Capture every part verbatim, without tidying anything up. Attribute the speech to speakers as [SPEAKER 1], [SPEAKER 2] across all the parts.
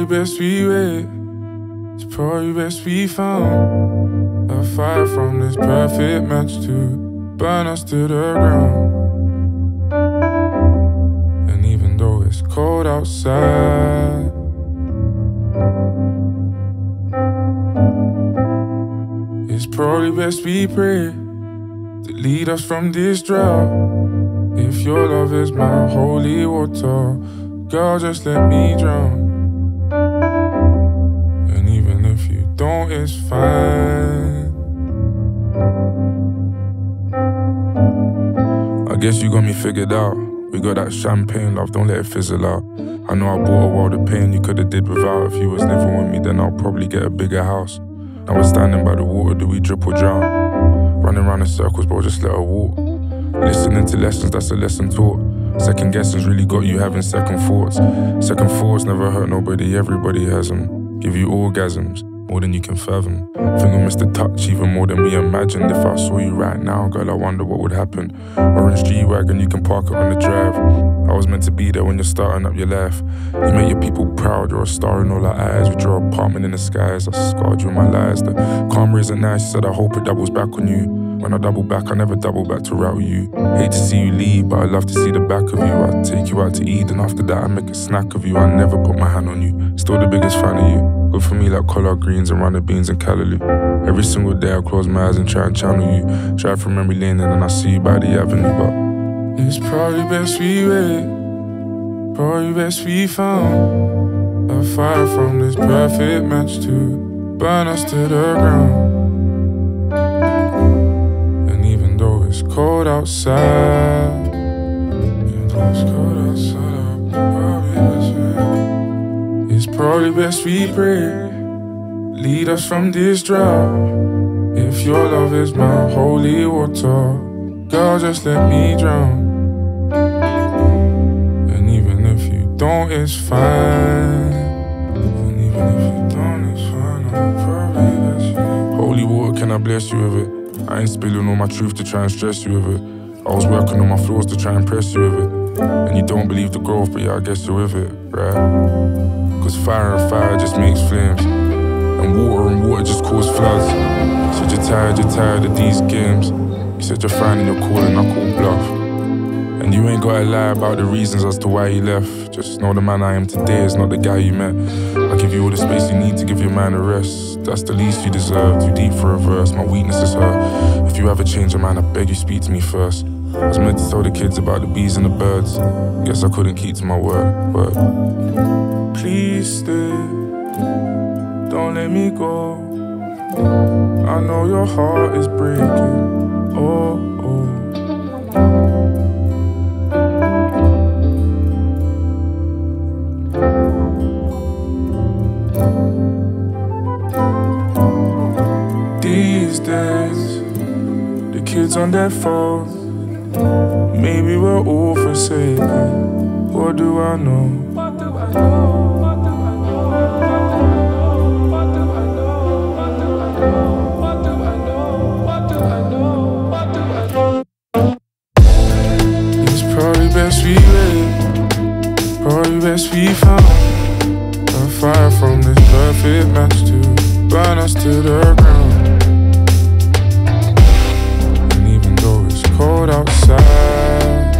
[SPEAKER 1] best we wait. It's probably best we found a fire from this perfect match to burn us to the ground. And even though it's cold outside, it's probably best we pray to lead us from this drought. If your love is my holy water, girl, just let me drown. And even if you don't, it's fine. I guess you got me figured out. We got that champagne love, don't let it fizzle out. I know I bought a world of pain you could've did without. If you was living with me, then I'll probably get a bigger house. Now we're standing by the water, do we drip or drown? Running round in circles, bro, just let her walk. Listening to lessons, that's a lesson taught. Second guessing's really got you having second thoughts. Second thoughts never hurt nobody, everybody has them. Give you orgasms, more than you can fathom. Think I missed the touch even more than we imagined. If I saw you right now, girl, I wonder what would happen. Orange G-Wagon, you can park it on the drive. I was meant to be there when you're starting up your life. You make your people proud, you're a star in all our eyes. We draw an apartment in the skies, I scarred you in my lies. The calm isn't nice, you said I hope it doubles back on you. When I double back, I never double back to route you. Hate to see you leave, but I love to see the back of you. I take you out to eat, and after that I make a snack of you. I never put my hand on you, still the biggest fan of you. Good for me like collard greens and runner beans and callaloo. Every single day I close my eyes and try and channel you. Drive from memory lane and then I see you by the avenue, but it's probably best we wait. Probably best we found a fire from this perfect match to burn us to the ground. It's cold outside. Even though it's cold outside, probably best we It's probably best we pray. Lead us from this drought. If your love is my holy water, girl, just let me drown. And even if you don't, it's fine. And even if you don't, it's fine. I'm probably best we Holy water, can I bless you with it? I ain't spilling all my truth to try and stress you with it. I was working on my flaws to try and press you with it. And you don't believe the growth, but yeah, I guess you're with it, right? Cause fire and fire just makes flames, and water and water just cause floods. You said you're tired, you're tired of these games. You said you're finding your calling, I call bluff. And you ain't gotta lie about the reasons as to why you left. Just know the man I am today is not the guy you met. I give you all the space you need to give your mind a rest. That's the least you deserve, too deep for a verse. My weakness is her. If you ever change your mind, I beg you speak to me first. I was meant to tell the kids about the bees and the birds. Guess I couldn't keep to my word, but please stay, don't let me go. I know your heart is breaking, oh, oh. These days, the kids on their phones, maybe we're all forsaken. What do I know? What do I know? What do I know? What do I know? What do I know? What do I know? What do I know? What do I know? It's probably best we wait. Probably best we found a fire from this perfect match to burn us to the ground. Cold outside.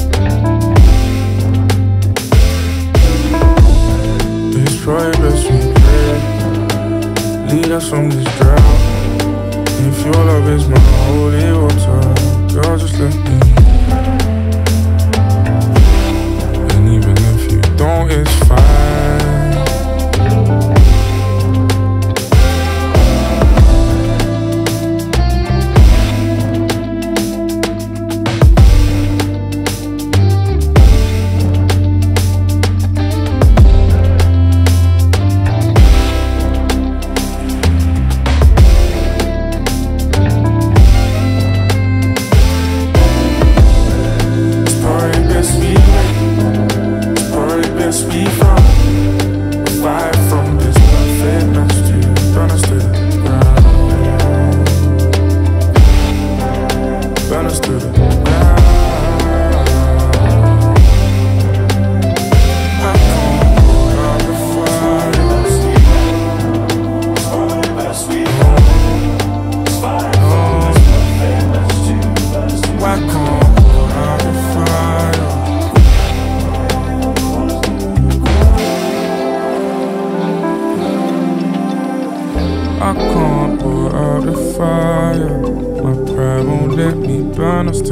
[SPEAKER 1] It's probably best we pray. Lead us from this drought. If your love is my holy water, girl, just let me. And even if you don't, it's fine. Fire.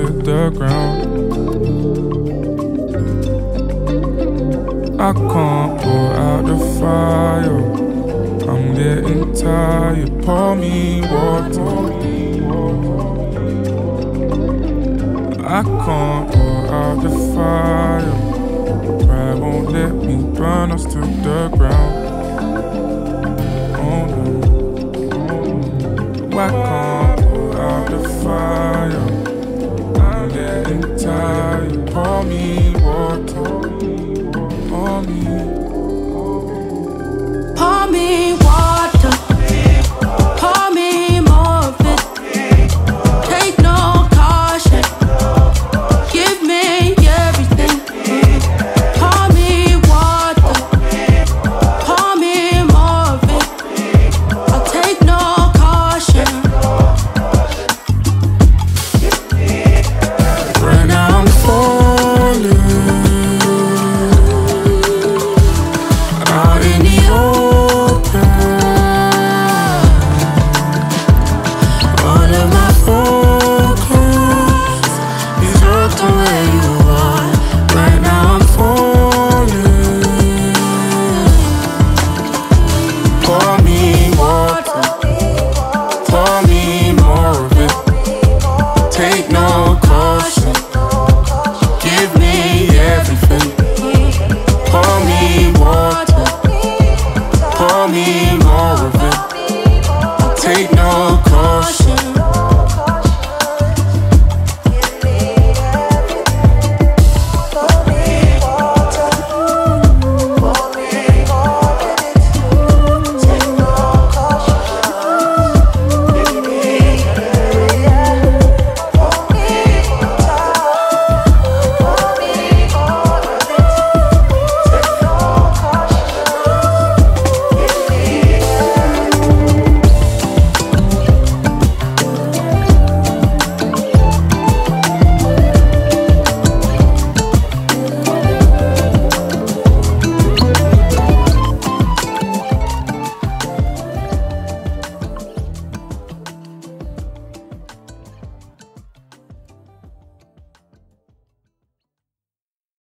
[SPEAKER 1] the ground. I can't put out the fire, I'm getting tired. Pour me water. I can't put out the fire, pride won't let me burn us to the ground. Oh no, I can't put out the fire.